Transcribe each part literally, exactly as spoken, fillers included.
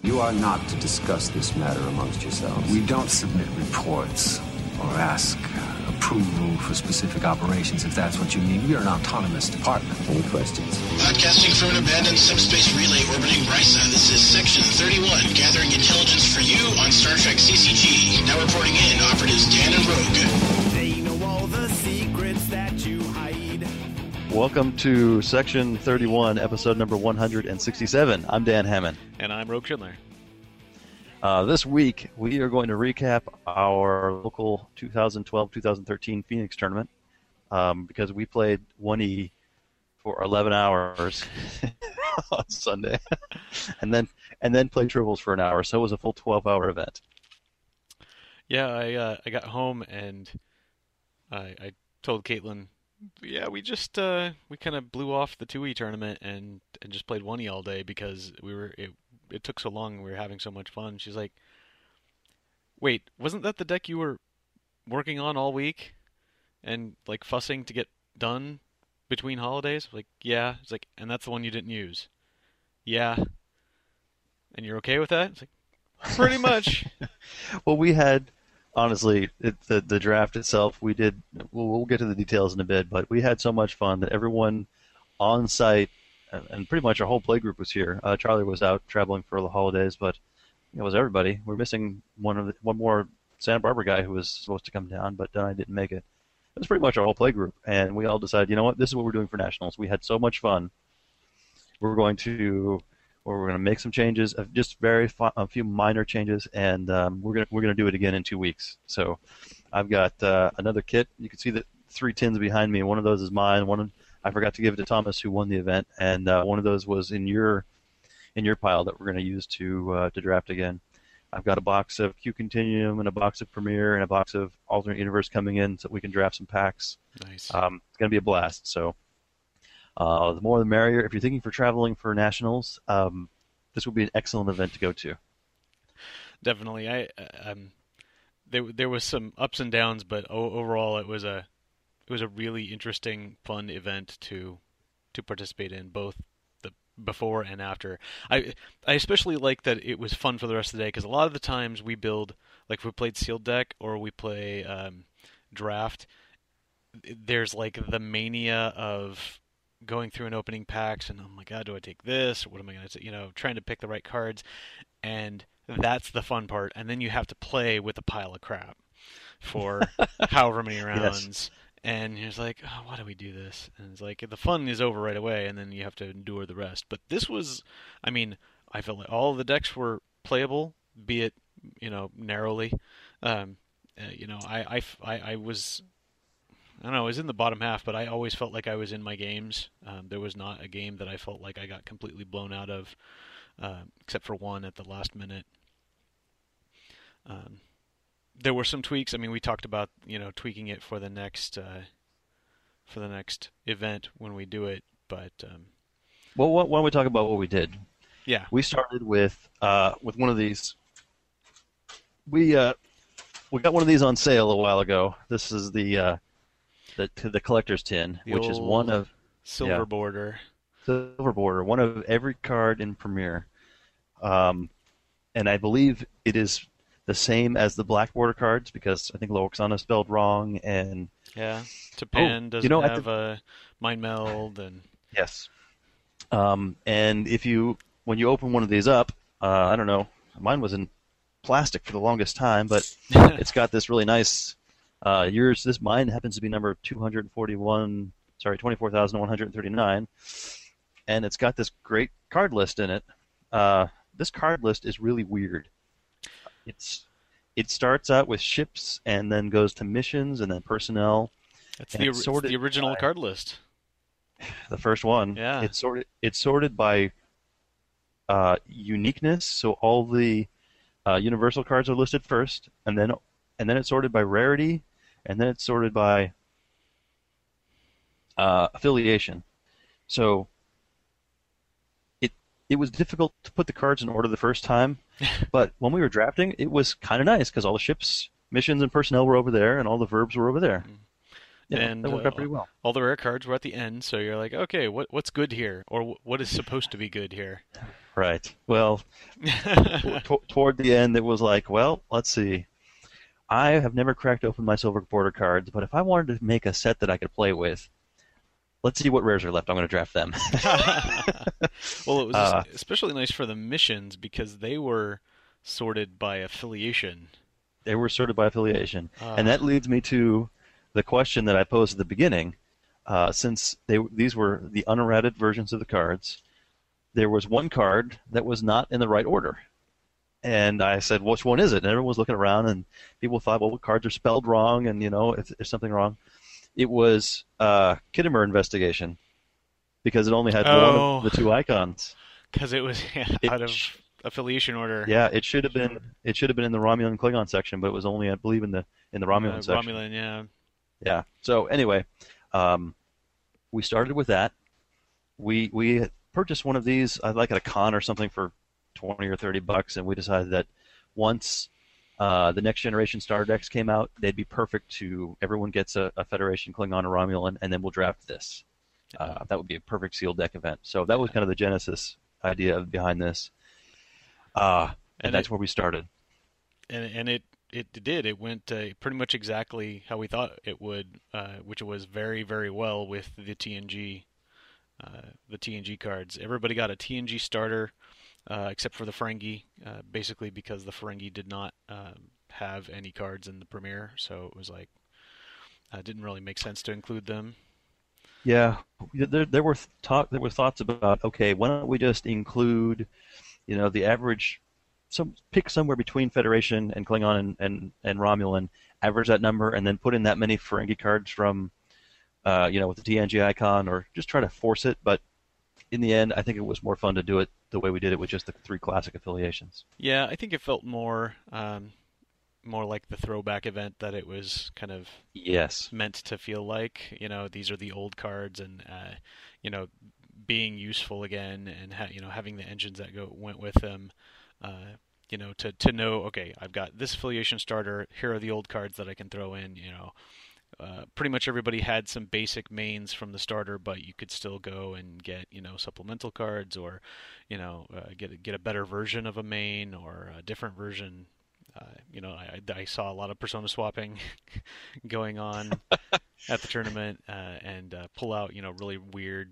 You are not to discuss this matter amongst yourselves. We don't submit reports or ask uh, approval for specific operations, if that's what you mean. We are an autonomous department. Any questions? Podcasting from an abandoned subspace relay orbiting Risa, this is Section thirty-one, gathering intelligence for you on Star Trek C C G. Now reporting in, operatives Dan and Rogue. They know all the secrets that you hide. Welcome to Section thirty-one, episode number one hundred sixty-seven. I'm Dan Hammond. And I'm Rogue Schindler. Uh, this week, we are going to recap our local twenty twelve twenty thirteen Phoenix tournament um, because we played one E for eleven hours on Sunday, and then and then played triples for an hour. So it was a full twelve-hour event. Yeah, I uh, I got home and I, I told Caitlin, yeah, we just uh, we kind of blew off the two E tournament and, and just played one E all day because we were it, it took so long and we were having so much fun. She's like, wait, wasn't that the deck you were working on all week and like fussing to get done between holidays? Like, yeah. It's like, and that's the one you didn't use. Yeah. And you're okay with that? It's like, pretty much. Well, we had, honestly, it, the the draft itself, we did, we'll, we'll get to the details in a bit, but we had so much fun that everyone on site, and, and pretty much our whole play group was here. Uh, Charlie was out traveling for the holidays, but it was everybody. We're missing one of the, one more Santa Barbara guy who was supposed to come down, but I didn't make it. It was pretty much our whole play group, and we all decided, you know what, this is what we're doing for Nationals. We had so much fun. We're going to, or we're going to make some changes, uh, just very fu- a few minor changes, and um, we're going we're going to do it again in two weeks. So, I've got uh, another kit. You can see the three tins behind me. One of those is mine. One of, I forgot to give it to Thomas, who won the event, and uh, one of those was in your in your pile that we're going to use to uh, to draft again. I've got a box of Q Continuum and a box of Premier and a box of Alternate Universe coming in so we can draft some packs. Nice. Um, it's going to be a blast. So uh, the more the merrier. If you're thinking for traveling for Nationals, um, this would be an excellent event to go to. Definitely. I um, there there was some ups and downs, but o- overall it was a it was a really interesting, fun event to to participate in, both the before and after. I I especially like that it was fun for the rest of the day because a lot of the times we build, like if we played sealed deck or we play um, draft, there's like the mania of going through and opening packs and oh my god, do I take this or what am I going to, you know, trying to pick the right cards, and that's the fun part. And then you have to play with a pile of crap for however many rounds. Yes. And you're just like, oh, why do we do this? And it's like the fun is over right away, and then you have to endure the rest. But this was, I mean, I felt like all of the decks were playable, be it, you know, narrowly. Um, uh, you know, I, I, I, I was, I don't know, I was in the bottom half, but I always felt like I was in my games. Um, there was not a game that I felt like I got completely blown out of, uh, except for one at the last minute. Um, There were some tweaks. I mean, we talked about, you know, tweaking it for the next uh, for the next event when we do it. But um, Well, why don't we talk about what we did? yeah, We started with uh, with one of these. We uh, we got one of these on sale a while ago. This is the uh, the the collector's tin, The which is old one of silver yeah. border. silver border, one of every card in Premier, um, and I believe it is the same as the black border cards because I think Loxana is spelled wrong, and Yeah, Japan Oh, doesn't you know, at have the- a mind meld, and yes. Um, and if you when you open one of these up, uh, I don't know, mine was in plastic for the longest time, but it's got this really nice. Uh, yours, this mine happens to be number two hundred forty-one. Sorry, twenty-four thousand one hundred thirty-nine, and it's got this great card list in it. Uh, this card list is really weird. It's it starts out with ships and then goes to missions and then personnel. that's And the, it's it's sorted the original by- card list. The first one. Yeah. It's sorted. It's sorted by uh, uniqueness. So all the uh, universal cards are listed first, and then and then it's sorted by rarity, and then it's sorted by uh, affiliation. So it it was difficult to put the cards in order the first time, but when we were drafting, it was kind of nice because all the ships, missions, and personnel were over there, and all the verbs were over there. Yeah, and that worked out uh, pretty well. all the rare cards were at the end, so you're like, okay, what what's good here, or wh- what is supposed to be good here? Right. Well, t- t- toward the end, it was like, well, let's see. I have never cracked open my Silver Border cards, but if I wanted to make a set that I could play with, let's see what rares are left. I'm going to draft them. Well, it was Uh, especially nice for the missions because they were sorted by affiliation. They were sorted by affiliation. Ah. And that leads me to the question that I posed at the beginning. Uh, since they these were the unerrated versions of the cards, there was one card that was not in the right order. And I said, which one is it? And everyone was looking around, and people thought, well, what cards are spelled wrong, and, you know, if there's something wrong. It was uh, Kittimer Investigation, because it only had Oh. one of the two icons. Because it was yeah, It out of sh- affiliation order. Yeah, it should have been it should have been in the Romulan Klingon section, but it was only, I believe, in the in the Romulan Uh, section. Romulan, yeah. Yeah. So anyway, um, we started with that. We we purchased one of these, I like at a con or something, for twenty or thirty bucks, and we decided that once uh, the next generation starter decks came out, they'd be perfect to everyone gets a, a Federation Klingon or Romulan, and then we'll draft this. Uh, that would be a perfect sealed deck event. So that was kind of the genesis idea of behind this, uh, and, And that's it- where we started. And and it it did. It went uh, pretty much exactly how we thought it would, uh, which was very very well with the T N G, uh, the T N G cards. Everybody got a T N G starter, uh, except for the Ferengi, uh, basically because the Ferengi did not um, have any cards in the premiere, so it was like uh, it didn't really make sense to include them. Yeah, there there were talk there were thoughts about, okay, why don't we just include, you know, the average, some pick somewhere between Federation and Klingon and, and, and Romulan, average that number, and then put in that many Ferengi cards from, uh, you know, with the T N G icon, or just try to force it. But in the end, I think it was more fun to do it the way we did it with just the three classic affiliations. Yeah, I think it felt more um, more like the throwback event that it was kind of Yes. meant to feel like. You know, these are the old cards, and uh, you know, being useful again, and ha- you know, having the engines that go went with them. Uh, you know, to to know, okay, I've got this affiliation starter. Here are the old cards that I can throw in. You know, uh, pretty much everybody had some basic mains from the starter, but you could still go and get, you know, supplemental cards, or, you know, uh, get a, get a better version of a main or a different version. Uh, you know, I, I saw a lot of persona swapping going on at the tournament, uh, and uh, pull out, you know, really weird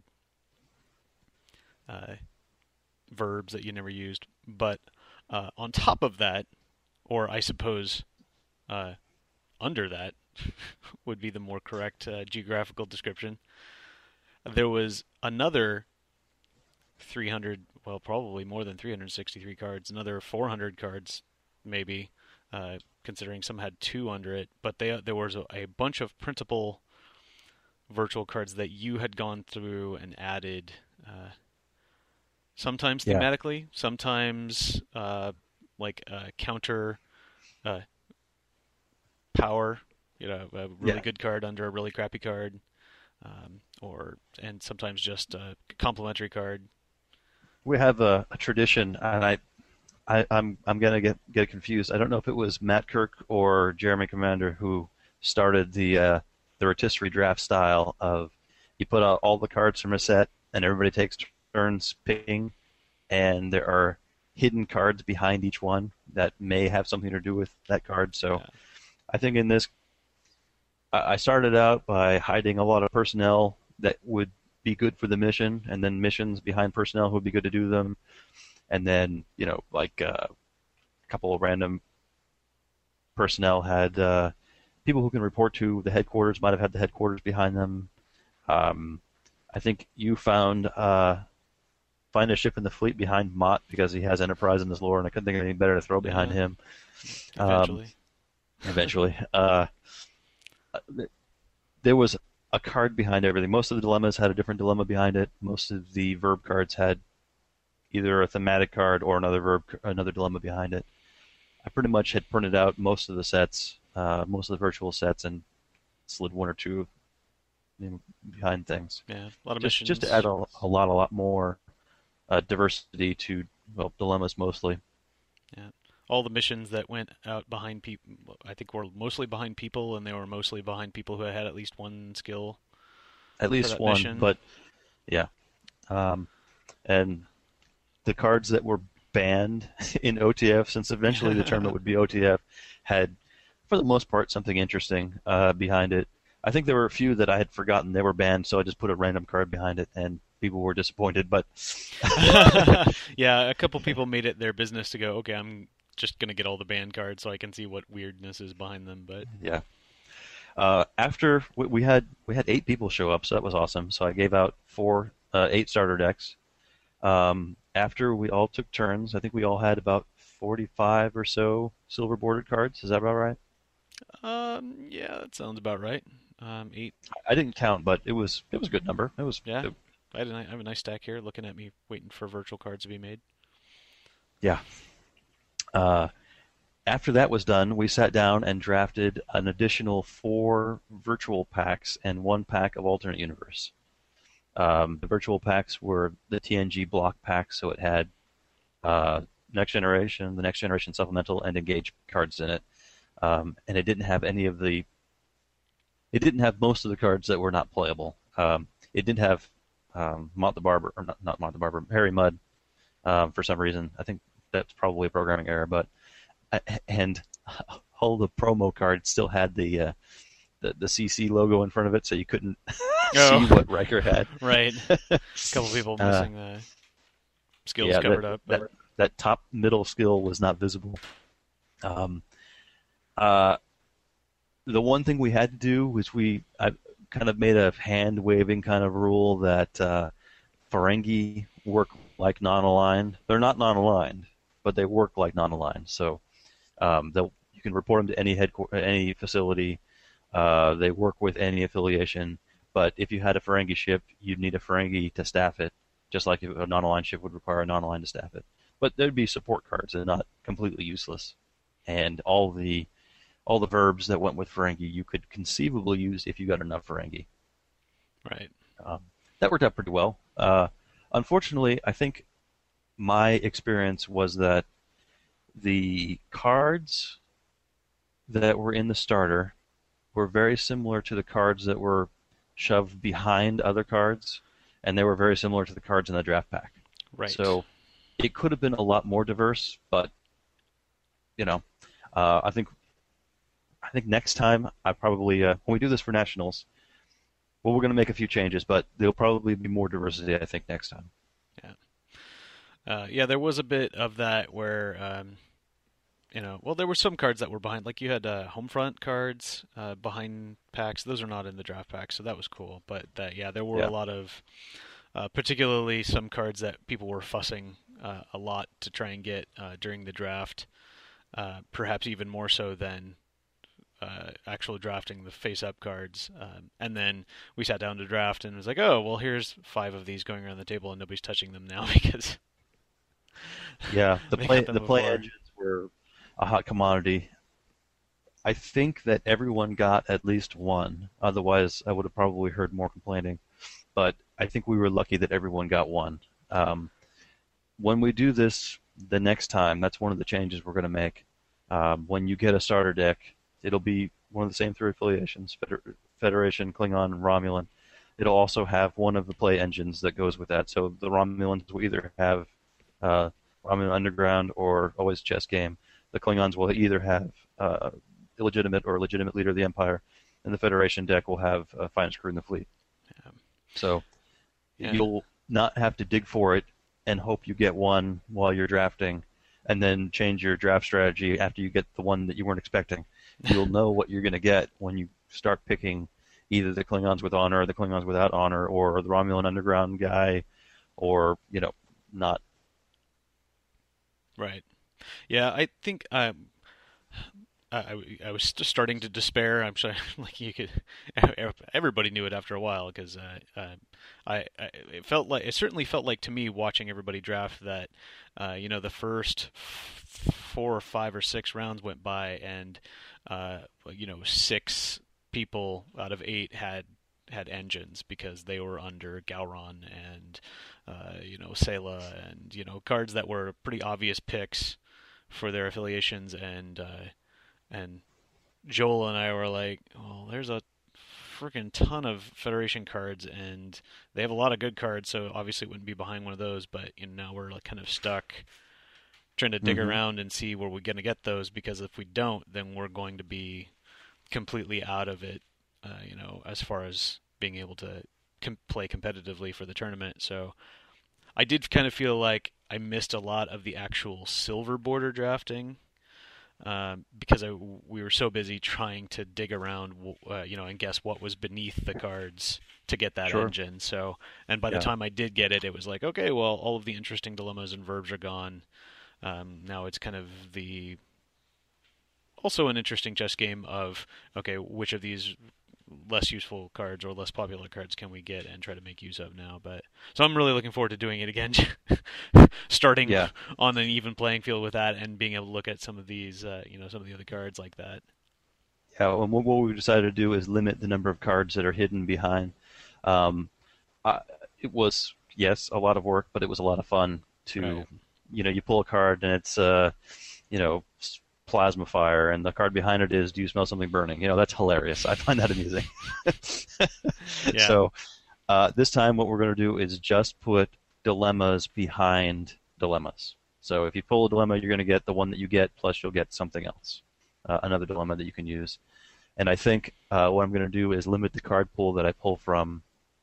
uh, verbs that you never used. But uh, on top of that, or I suppose uh, under that would be the more correct uh, geographical description, there was another three hundred, well, probably more than three hundred sixty-three cards, another four hundred cards, maybe, uh, considering some had two under it. But they, there was a, a bunch of printable virtual cards that you had gone through and added, uh, sometimes Yeah. thematically, sometimes uh, like uh, counter uh, power, you know, a really Yeah. good card under a really crappy card, um, or and sometimes just a complimentary card. We have a, a tradition, and I, I, I'm I'm gonna get get confused. I don't know if it was Matt Kirk or Jeremy Commander who started the uh, the rotisserie draft style of, you put out all the cards from a set, and everybody takes turns picking, and there are hidden cards behind each one that may have something to do with that card. So, Yeah. I think in this, I I started out by hiding a lot of personnel that would be good for the mission, and then missions behind personnel who would be good to do them, and then, you know, like uh, a couple of random personnel had uh, people who can report to the headquarters, might have had the headquarters behind them. Um, I think you found uh, find a ship in the fleet behind Mott because he has Enterprise in his lore, and I couldn't think of anything better to throw behind Yeah. him. Eventually. Um, eventually. Uh, there was a card behind everything. Most of the dilemmas had a different dilemma behind it. Most of the verb cards had either a thematic card or another verb, another dilemma behind it. I pretty much had printed out most of the sets, uh, most of the virtual sets, and slid one or two, you know, behind things. Yeah, a lot of Just, missions. just to add a, a lot, a lot more uh, diversity to, well, dilemmas mostly. all the missions that went out behind people, I think were mostly behind people, and they were mostly behind people who had at least one skill. At least one, mission. but yeah. Um, and the cards that were banned in O T F, since eventually the tournament would be O T F, had, for the most part, something interesting uh, behind it. I think there were a few that I had forgotten they were banned, so I just put a random card behind it, and people were disappointed. But yeah, a couple people made it their business to go, okay, I'm just going to get all the banned cards so I can see what weirdness is behind them. But yeah. Uh, after we, we had we had eight people show up, so that was awesome. So I gave out four, uh, eight starter decks. Um, after we all took turns, I think we all had about forty-five or so silver bordered cards. Is that about right? Um, yeah, that sounds about right. Um, eight. I didn't count, but it was it was a good number. It was Yeah, it, I, had a, I have a nice stack here, looking at me, waiting for virtual cards to be made. yeah. Uh, after that was done, we sat down and drafted an additional four virtual packs and one pack of alternate universe. Um, the virtual packs were the T N G block packs, so it had uh, Next Generation, the Next Generation Supplemental, and Engage cards in it. Um, and it didn't have any of the. It didn't have most of the cards that were not playable. Um, it did have um, Mont the Barber, or not, not Mont the Barber, Harry Mudd, um, for some reason. I think that's probably a programming error, but and all the promo cards still had the uh, the, the C C logo in front of it, so you couldn't Oh. see what Riker had. Right. A couple people Uh, missing the skills yeah, covered that, up. That, But that top middle skill was not visible. Um, uh, the one thing we had to do was we I kind of made a hand waving kind of rule that uh, Ferengi work like non-aligned. They're not non-aligned, but they work like non-aligned. So um, they'll you can report them to any headqu- any facility. Uh, they work with any affiliation. But if you had a Ferengi ship, you'd need a Ferengi to staff it, just like a non-aligned ship would require a non-aligned to staff it. But there'd be support cards and not completely useless. And all the all the verbs that went with Ferengi you could conceivably use if you got enough Ferengi. right. Um, that worked out pretty well. Uh, unfortunately, I think my experience was that the cards that were in the starter were very similar to the cards that were shoved behind other cards, and they were very similar to the cards in the draft pack. Right. So it could have been a lot more diverse, but you know, uh, I think I think next time I probably uh, when we do this for nationals, well, we're going to make a few changes, but there'll probably be more diversity. I think next time. Uh, yeah, there was a bit of that where, um, you know, well, there were some cards that were behind. Like you had uh, Homefront cards uh, behind packs. Those are not in the draft pack, so that was cool. But that, yeah, there were Yeah. a lot of, uh, particularly some cards that people were fussing uh, a lot to try and get uh, during the draft. Uh, perhaps even more so than uh, actual drafting the face-up cards. Um, and then we sat down to draft and it was like, oh, well, here's five of these going around the table and nobody's touching them now because. Yeah, the They play got them the play before. engines were a hot commodity. I think that everyone got at least one. Otherwise, I would have probably heard more complaining. But I think we were lucky that everyone got one. Um, when we do this the next time, that's one of the changes we're going to make. Um, when you get a starter deck, it'll be one of the same three affiliations: Feder- Federation, Klingon, and Romulan. It'll also have one of the play engines that goes with that. So the Romulans will either have uh, Romulan Underground or Always Chess Game. The Klingons will either have uh, illegitimate or legitimate leader of the Empire, and the Federation deck will have uh, Finest Crew in the Fleet. Yeah. So Yeah. you'll not have to dig for it and hope you get one while you're drafting, and then change your draft strategy after you get the one that you weren't expecting. You'll know what you're going to get when you start picking either the Klingons with honor or the Klingons without honor, or the Romulan Underground guy, or, you know, not. Right. Yeah, I think um, I, I, I was st- starting to despair. I'm sure, like you could, everybody knew it after a while because uh, uh, I, I, it felt like it certainly felt like to me watching everybody draft that, uh, you know, the first f- four or five or six rounds went by and, uh, you know, six people out of eight had had engines because they were under Gowron and uh, you know Sayla and you know cards that were pretty obvious picks for their affiliations, and uh, and Joel and I were like, well, there's a freaking ton of Federation cards, and they have a lot of good cards, so obviously it wouldn't be behind one of those. But you know, now we're like kind of stuck trying to dig Mm-hmm. around and see where we're going to get those, because if we don't, then we're going to be completely out of it, uh, you know, as far as being able to com- play competitively for the tournament. So I did kind of feel like I missed a lot of the actual silver border drafting, um, because I, we were so busy trying to dig around, uh, you know, and guess what was beneath the cards to get that Sure. engine. So, and by Yeah. the time I did get it, it was like, okay, well, all of the interesting dilemmas and verbs are gone. Um, now it's kind of the also an interesting chess game of, okay, which of these less useful cards or less popular cards can we get and try to make use of now. But so I'm really looking forward to doing it again, starting Yeah. on an even playing field with that and being able to look at some of these, uh, you know, some of the other cards like that. Yeah, and what what we decided to do is limit the number of cards that are hidden behind. Um, I, it was, yes, a lot of work, but it was a lot of fun to, Right. you know, you pull a card and it's, uh, you know, s- plasma fire, and the card behind it is, do you smell something burning? You know, that's hilarious. I find that amusing. Yeah. So uh, this time what we're going to do is just put dilemmas behind dilemmas. So if you pull a dilemma, you're going to get the one that you get, plus you'll get something else, uh, another dilemma that you can use. And I think uh, what I'm going to do is limit the card pool that I pull from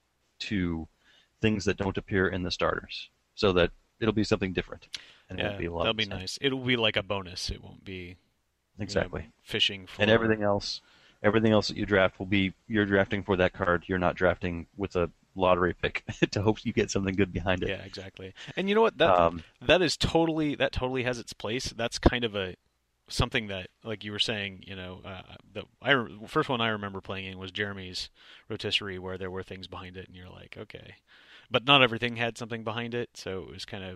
to things that don't appear in the starters, so that it'll be something different. And it Yeah, won't be a lot that'll of be the same. nice. It'll be like a bonus. It won't be, you know, Exactly. fishing for And everything else, everything else that you draft will be, you're drafting for that card. You're not drafting with a lottery pick to hope you get something good behind it. Yeah, exactly. And you know what? That Um, that is totally that totally has its place. That's kind of a something that, like you were saying, you know, uh, the I re- first one I remember playing in was Jeremy's Rotisserie, where there were things behind it, and you're like, okay, but not everything had something behind it, so it was kind of,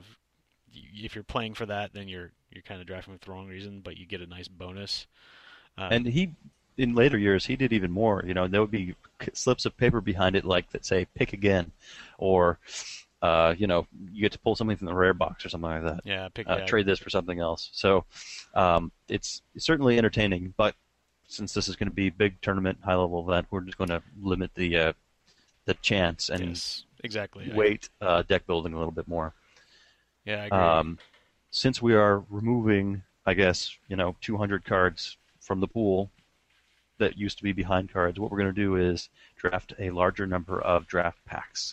if you're playing for that, then you're you're kind of drafting for the wrong reason, but you get a nice bonus. Um, And he, in later years, he did even more. You know, there would be c- slips of paper behind it, like that say "pick again," or uh, you know, you get to pull something from the rare box or something like that. yeah, pick Uh, yeah, trade this for something else. So um, it's certainly entertaining. But since this is going to be a big tournament, high level event, we're just going to limit the uh, the chance and yes, exactly. I- weight uh, deck building a little bit more. yeah, I agree. Um, since we are removing, I guess, you know, two hundred cards from the pool that used to be behind cards, what we're going to do is draft a larger number of draft packs.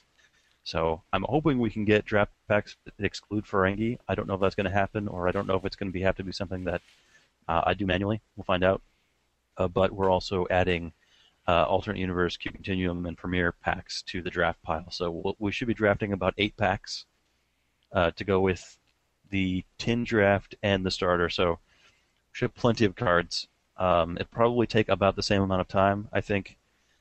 So I'm hoping we can get draft packs that exclude Ferengi. I don't know if that's going to happen, or I don't know if it's going to be have to be something that uh, I do manually. We'll find out. Uh, but we're also adding uh, alternate universe, Q Continuum, and Premiere packs to the draft pile. So we'll, we should be drafting about eight packs uh, to go with the tin draft and the starter. So we should have plenty of cards. Um, it'll probably take about the same amount of time, I think.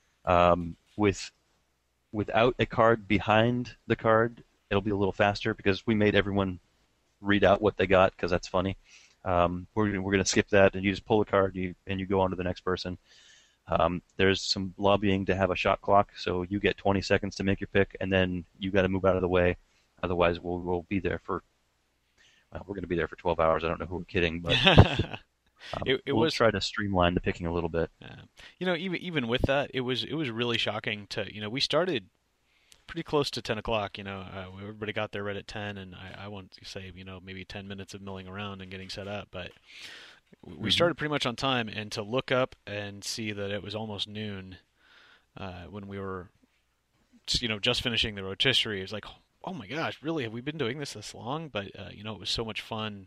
Um, with without a card behind the card, it'll be a little faster because we made everyone read out what they got, because that's funny. Um, we're we're going to skip that, and you just pull a card, you, and you go on to the next person. Um, there's some lobbying to have a shot clock, so you get twenty seconds to make your pick, and then you got to move out of the way. Otherwise, we'll we'll be there for. Well, we're going to be there for twelve hours. I don't know who we're kidding, but um, It- it we'll was- try to streamline the picking a little bit. Yeah. You know, even even with that, it was it was really shocking to, you know, we started pretty close to ten o'clock. You know, uh, everybody got there right at ten, and I, I want to say, you know, maybe ten minutes of milling around and getting set up, but we Mm-hmm. started pretty much on time. And to look up and see that it was almost noon uh, when we were, you know, just finishing the rotisserie, it was like, oh my gosh, really? Have we been doing this this long? But uh, you know, it was so much fun,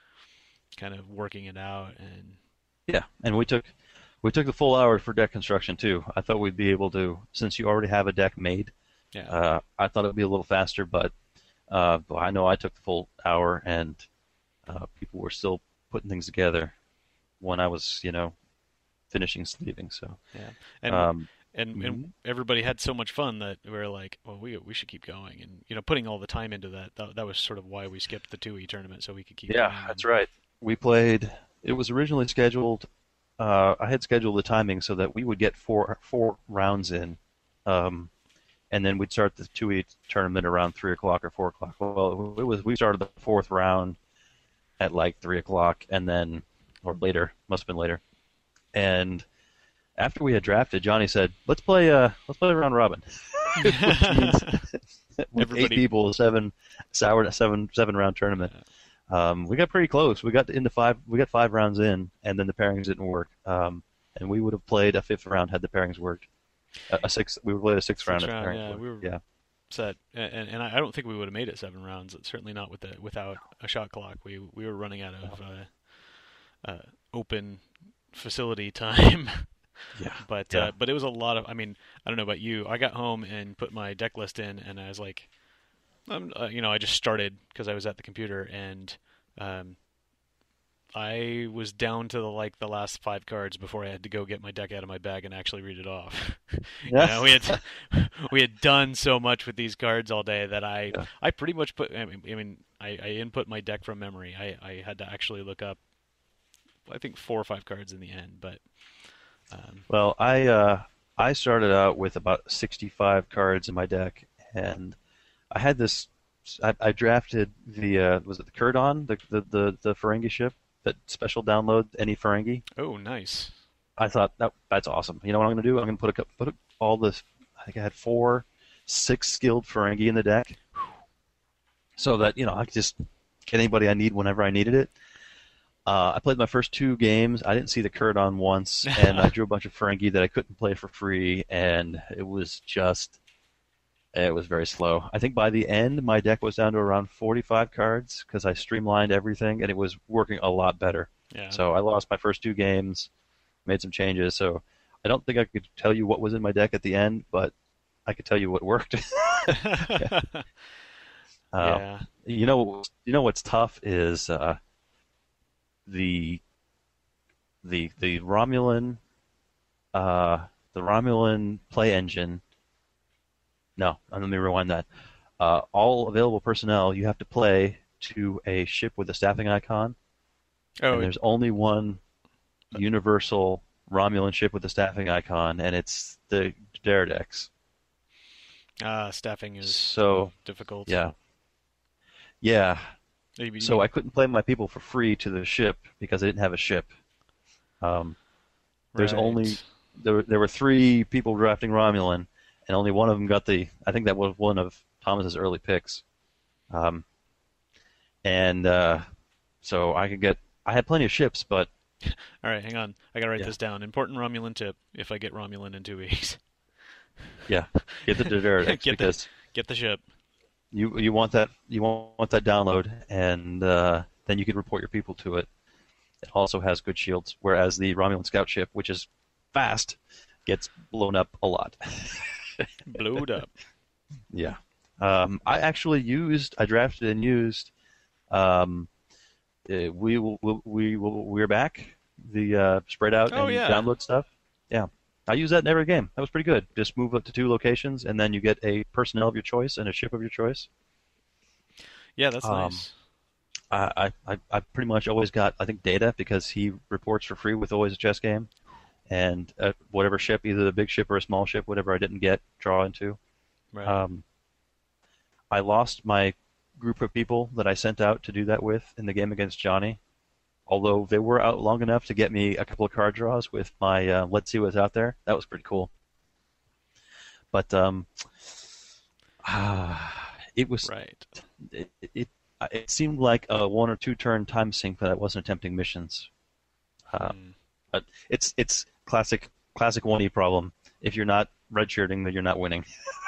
kind of working it out. And Yeah, and we took we took the full hour for deck construction too. I thought we'd be able to, since you already have a deck made. yeah, Uh, I thought it would be a little faster, but uh, well, I know I took the full hour, and uh, people were still putting things together when I was, you know, finishing sleeving. So, yeah, and. um, And, Mhm. and everybody had so much fun that we were like, well, we we should keep going, and you know, putting all the time into that. That, that was sort of why we skipped the two E tournament, so we could keep. yeah, going. that's right. We played. It was originally scheduled. Uh, I had scheduled the timing so that we would get four four rounds in, um, and then we'd start the two E tournament around three o'clock or four o'clock. Well, it was we started the fourth round at like three o'clock, and then or later, must have been later. And after we had drafted, Johnny said, "Let's play. Uh, let's play round robin." Which means with eight people, seven, sour, seven, seven round tournament. Um, we got pretty close. We got into five. We got five rounds in, and then the pairings didn't work. Um, and we would have played a fifth round had the pairings worked. A, a six. We would have played a sixth round. Six if the round, pairings yeah, worked. we were yeah. set, and, and I don't think we would have made it seven rounds. Certainly not with the without a shot clock. We we were running out of uh, uh, open facility time. Yeah. But yeah. Uh, but it was a lot of. I mean, I don't know about you. I got home and put my deck list in, and I was like, um, uh, you know, I just started because I was at the computer, and um, I was down to the, like the last five cards before I had to go get my deck out of my bag and actually read it off. Yeah. You know, we had we had done so much with these cards all day that I Yeah. I pretty much put. I mean, I, mean I, I input my deck from memory. I, I had to actually look up, I think four or five cards in the end, but. Um, Well, I uh, I started out with about sixty-five cards in my deck, and I had this. I, I drafted the uh, was it the Kurdon, the the the, the Ferengi ship that special download any Ferengi. oh, nice. I thought that that's awesome. You know what I'm going to do? I'm going to put a cou- put a, all this. I think I had four, six skilled Ferengi in the deck, so that you know I could just get anybody I need whenever I needed it. Uh, I played my first two games. I didn't see the Kurdon once, and I drew a bunch of Ferengi that I couldn't play for free, and it was just, it was very slow. I think by the end, my deck was down to around forty-five cards because I streamlined everything, and it was working a lot better. Yeah. So I lost my first two games, made some changes. So I don't think I could tell you what was in my deck at the end, but I could tell you what worked. yeah. Uh, yeah. You know, you know what's tough is. Uh, the the the Romulan uh, the Romulan play engine. No, let me rewind that. Uh, all available personnel you have to play to a ship with a staffing icon. Oh, and there's only one universal Romulan ship with a staffing icon, and it's the Daredex. uh, staffing is So difficult. yeah, yeah. Maybe- So I couldn't play my people for free to the ship because I didn't have a ship. Um, there's Right. only there. were- There were three people drafting Romulan, and only one of them got the. I think that was one of Thomas's early picks. Um, and uh, so I could get. I had plenty of ships, but All right, hang on. I gotta write Yeah. this down. Important Romulan tip: if I get Romulan in two weeks, yeah, get the Daredex Get the- because get the ship. you you want that you want that download, and uh, then you can report your people to it. It also has good shields, whereas the Romulan scout ship, which is fast, gets blown up a lot. Blowed up. Yeah. Um, I actually used, I drafted and used, um, uh, we will, we we will, we're back, the uh, spread out Oh, and yeah. download stuff. Yeah. I use that in every game. That was pretty good. Just move up to two locations, and then you get a personnel of your choice and a ship of your choice. Yeah, that's Um, nice. I, I, I pretty much always got, I think, Data because he reports for free with always a chess game. And uh, whatever ship, either the big ship or a small ship, whatever I didn't get, draw into. Right. Um, I lost my group of people that I sent out to do that with in the game against Johnny. Although they were out long enough to get me a couple of card draws with my uh, Let's See What's Out There. That was pretty cool. But um, ah, it was right. it, it it seemed like a one or two turn time sink that I wasn't attempting missions. Uh, Hmm. But it's it's classic classic one E problem. If you're not redshirting, then you're not winning.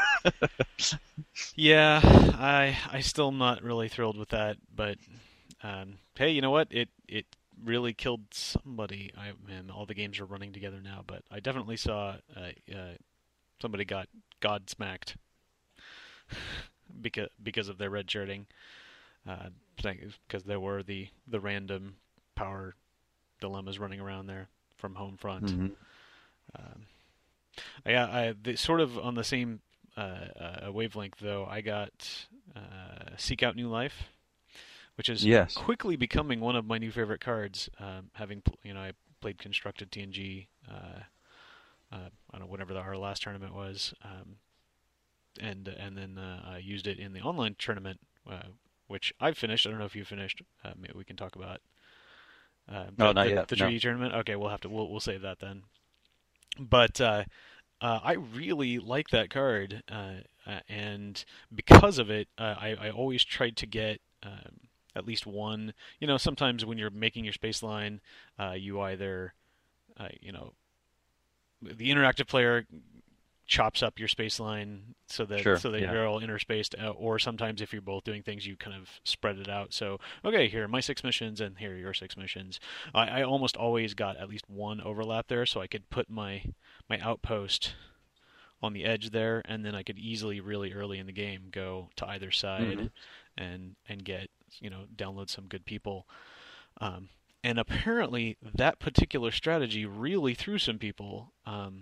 Yeah, I I still am not really thrilled with that, but um, hey, you know what? It it really killed somebody. I man, all the games are running together now, but I definitely saw uh, uh, somebody got god smacked because because of their red shirting, uh, because there were the the random power dilemmas running around there from home front. Mhm. Um, yeah, I, the, sort of on the same uh, uh, wavelength, though. I got uh, Seek Out New Life, which is Yes. quickly becoming one of my new favorite cards. Um, having pl- you know, I played Constructed T N G. Uh, uh, I don't know, whatever the, our last tournament was, um, and and then uh, I used it in the online tournament uh, which I've finished. I don't know if you finished. Uh, maybe we can talk about. Uh, no, the, not the, yet. The no. three D tournament. Okay, we'll have to. We'll we'll save that then. But uh, uh, I really like that card, uh, uh, and because of it, uh, I I always tried to get. Um, at least one. You know, sometimes when you're making your space line, uh, you either, uh, you know, the interactive player chops up your space line so that Sure, so that yeah. you're all interspaced, uh, or sometimes if you're both doing things, you kind of spread it out. So, okay, here are my six missions, and here are your six missions. I, I almost always got at least one overlap there, so I could put my my outpost on the edge there, and then I could easily, really early in the game, go to either side Mm-hmm. and and get, you know, download some good people. Um, and apparently that particular strategy really threw some people. Um,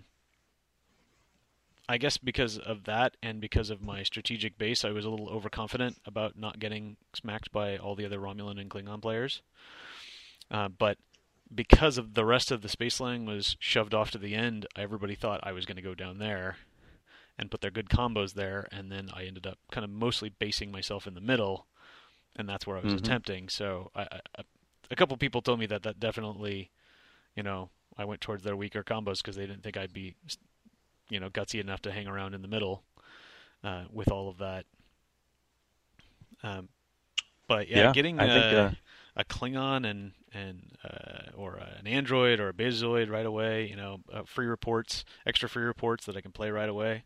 I guess because of that and because of my strategic base, I was a little overconfident about not getting smacked by all the other Romulan and Klingon players. Uh, but because of the rest of the space line was shoved off to the end, everybody thought I was going to go down there and put their good combos there, and then I ended up kind of mostly basing myself in the middle, and that's where I was Mm-hmm. attempting. So I, I, a couple people told me that that definitely, you know, I went towards their weaker combos because they didn't think I'd be, you know, gutsy enough to hang around in the middle uh, with all of that. Um, but yeah, Yeah, getting I think, uh, uh, a Klingon and and uh, or an android or a Betazoid right away, you know, uh, free reports, extra free reports that I can play right away.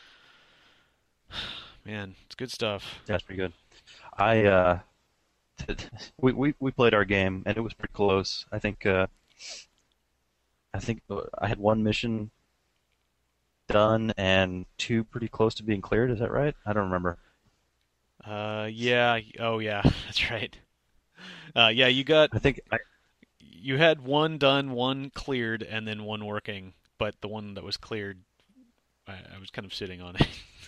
Man, it's good stuff. That's pretty good. I uh, we, we we played our game and it was pretty close. I think uh, I think I had one mission done and two pretty close to being cleared. Is that right? I don't remember. Uh, yeah. Oh, yeah. That's right. Uh, yeah, you got I think I, you had one done, one cleared, and then one working. But the one that was cleared, I, I was kind of sitting on it.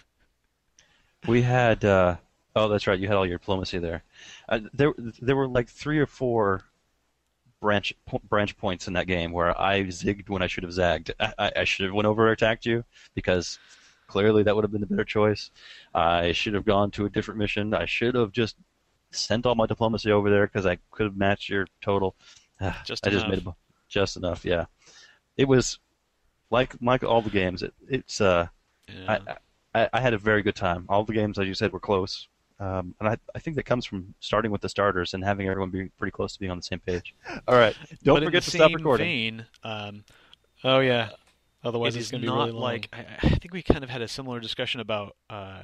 we had. Uh, oh, that's right. You had all your diplomacy there. Uh, there there were like three or four branch po- branch points in that game where I zigged when I should have zagged. I, I, I should have went over and attacked you because clearly that would have been the better choice. I should have gone to a different mission. I should have just sent all my diplomacy over there because I could have matched your total. Just I just enough. made a, just enough. Yeah, it was like like all the games. It, it's uh, Yeah. I, I I had a very good time. All the games, as you said, were close. Um, and I, I think that comes from starting with the starters and having everyone be pretty close to being on the same page. All right, don't but forget in to the stop same recording. Vein, um, oh yeah. Otherwise, It it's is going to be not really long. like I, I think we kind of had a similar discussion about uh,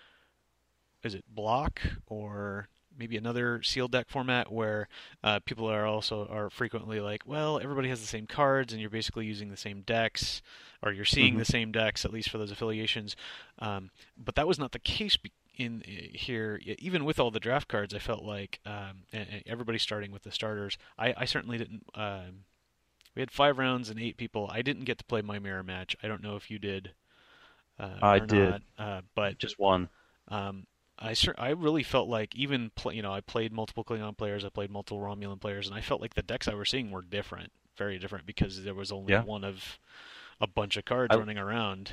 is it block or maybe another sealed deck format where uh, people are also are frequently like, well, everybody has the same cards and you're basically using the same decks, or you're seeing Mhm. the same decks, at least for those affiliations. Um, but that was not the case be- in uh, here. Even with all the draft cards, I felt like um, and, and everybody starting with the starters. I, I certainly didn't. Um, we had five rounds and eight people. I didn't get to play my mirror match. I don't know if you did. Uh, I or did. not, uh, but Just one. um, I cer- I really felt like even pl- you know I played multiple Klingon players, I played multiple Romulan players, and I felt like the decks I was seeing were different, very different, because there was only Yeah. one of a bunch of cards I- running around.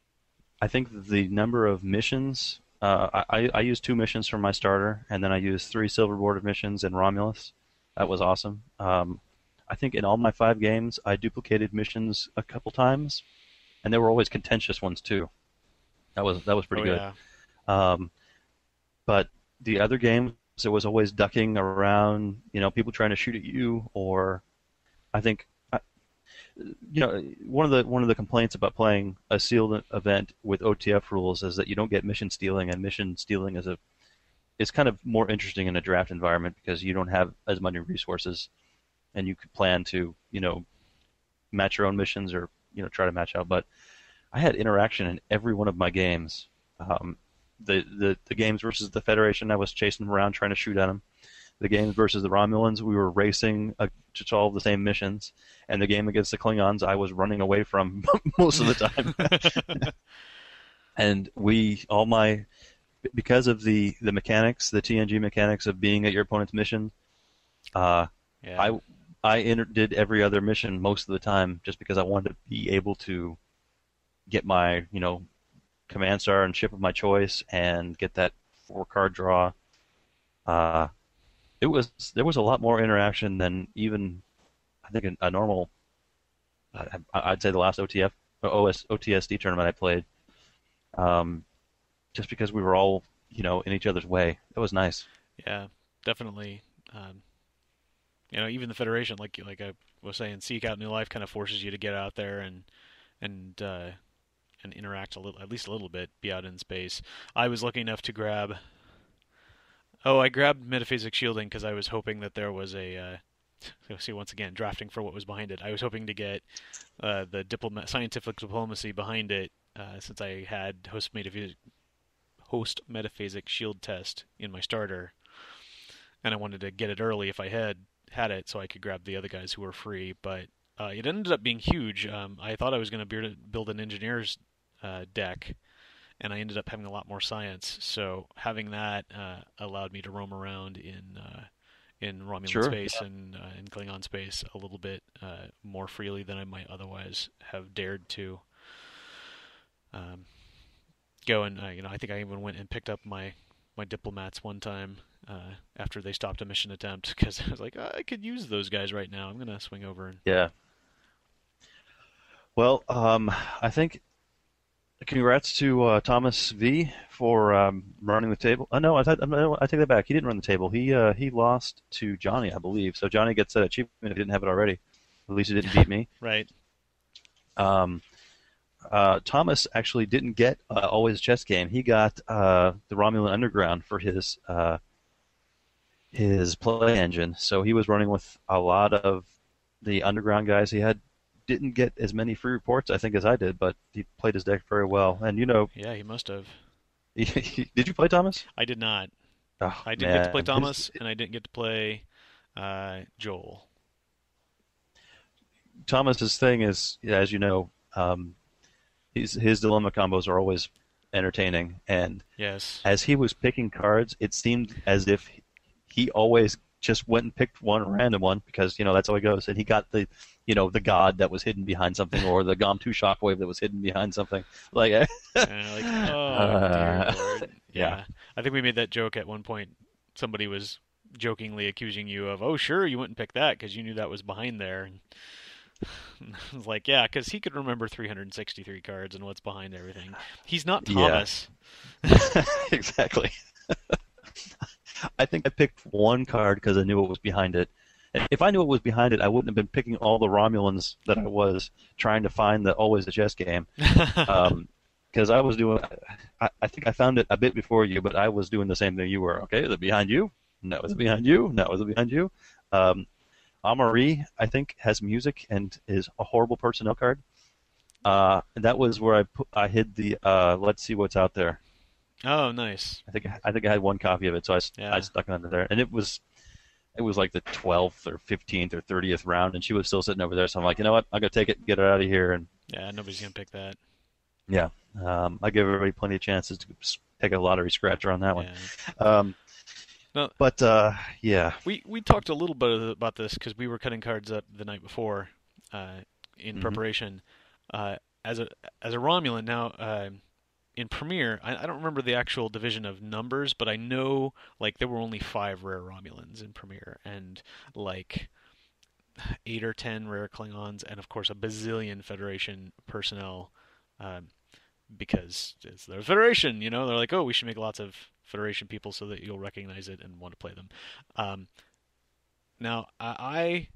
I think the number of missions. Uh, I, I I used two missions for my starter, and then I used three silver border missions in Romulus. That was awesome. Um, I think in all my five games, I duplicated missions a couple times, and there were always contentious ones too. That was that was pretty oh, good. Yeah. Um, but the other games, it was always ducking around, you know, people trying to shoot at you, or I think, I- you know, one of the one of the complaints about playing a sealed event with O T F rules is that you don't get mission stealing, and mission stealing is a is kind of more interesting in a draft environment because you don't have as many resources, and you could plan to, you know, match your own missions or you know try to match out. But I had interaction in every one of my games. Um, the, the the games versus the Federation, I was chasing them around trying to shoot at them. The games versus the Romulans, we were racing uh, to solve the same missions. And the game against the Klingons, I was running away from most of the time. And we, all my, because of the, the mechanics, the T N G mechanics of being at your opponent's mission, uh, Yeah. I I inter- did every other mission most of the time just because I wanted to be able to get my, you know, command star and ship of my choice and get that four card draw. uh, it was there was a lot more interaction than even I think a, a normal. I, I'd say the last O T F O S O T S D tournament I played, um, just because we were all you know in each other's way. That was nice. Yeah, definitely. Um, you know, even the Federation, like like I was saying, Seek Out New Life kind of forces you to get out there and and uh, and interact a little, at least a little bit, be out in space. I was lucky enough to grab. Oh, I grabbed Metaphasic Shielding because I was hoping that there was a. Uh, see, once again, drafting for what was behind it. I was hoping to get uh, the diplomat, scientific diplomacy behind it, uh, since I had host metaphasic, host metaphasic shield test in my starter, and I wanted to get it early if I had had it, so I could grab the other guys who were free. But uh, it ended up being huge. Um, I thought I was going to build an engineer's uh, deck, and I ended up having a lot more science. So having that uh, allowed me to roam around in. Uh, in Romulan Sure, space yeah. and uh, in Klingon space a little bit uh, more freely than I might otherwise have dared to. Um, go and uh, you know, I think I even went and picked up my, my diplomats one time uh, after they stopped a mission attempt because I was like, oh, I could use those guys right now. I'm gonna swing over and Yeah. Well, um, I think congrats to uh, Thomas V for um, running the table. Uh, no, I, th- I take that back. He didn't run the table. He uh, he lost to Johnny, I believe. So Johnny gets that achievement if he didn't have it already. At least he didn't beat me. right. Um, uh, Thomas actually didn't get uh, always a chess game. He got uh, the Romulan Underground for his uh, his play engine. So he was running with a lot of the Underground guys. He had didn't get as many free reports, I think, as I did, but he played his deck very well. And you know, Yeah, he must have. did you play Thomas? I did not. Oh, I didn't get to play man. Thomas, His- and I didn't get to play uh, Joel. Thomas's thing is, as you know, um, his his dilemma combos are always entertaining, and Yes. as he was picking cards, it seemed as if he always just went and picked one random one because you know that's how he goes, and he got the you know the god that was hidden behind something, or the Gom two Shockwave that was hidden behind something. Like, And I'm like, oh, Uh, dear Lord. yeah. Yeah. I think we made that joke at one point. Somebody was jokingly accusing you of, oh, sure, you wouldn't pick that because you knew that was behind there. And I was like, yeah, because he could remember three hundred sixty-three cards and what's behind everything. He's not Yeah. Thomas. exactly. I think I picked one card because I knew what was behind it. And if I knew what was behind it, I wouldn't have been picking all the Romulans that I was trying to find the always a chess game. Um, because I was doing, I, I think I found it a bit before you, but I was doing the same thing you were. Okay, is it behind you? No, is it behind you? No, is it behind you? Um, Amari, I think, has music and is a horrible personnel card. Uh, and that was where I put, I hid the uh, let's see what's out there. Oh, nice. I think I think I had one copy of it, so I, Yeah. I stuck it under there, and it was it was like the twelfth or fifteenth or thirtieth round, and she was still sitting over there. So I'm like, you know what, I'm gonna take it, get it out of here, and Yeah, nobody's going to pick that. yeah, um, I give everybody plenty of chances to s- take a lottery scratcher on that one. Yeah. Um, No. but uh, yeah, We we talked a little bit about this because we were cutting cards up the night before uh, in Mhm. preparation. Uh, as a as a Romulan now uh, in Premiere, I, I don't remember the actual division of numbers, but I know like there were only five rare Romulans in Premiere, and like eight or ten rare Klingons, and of course a bazillion Federation personnel. Um, because it's their Federation, you know, they're like, oh, we should make lots of Federation people so that you'll recognize it and want to play them. Um, now, I, I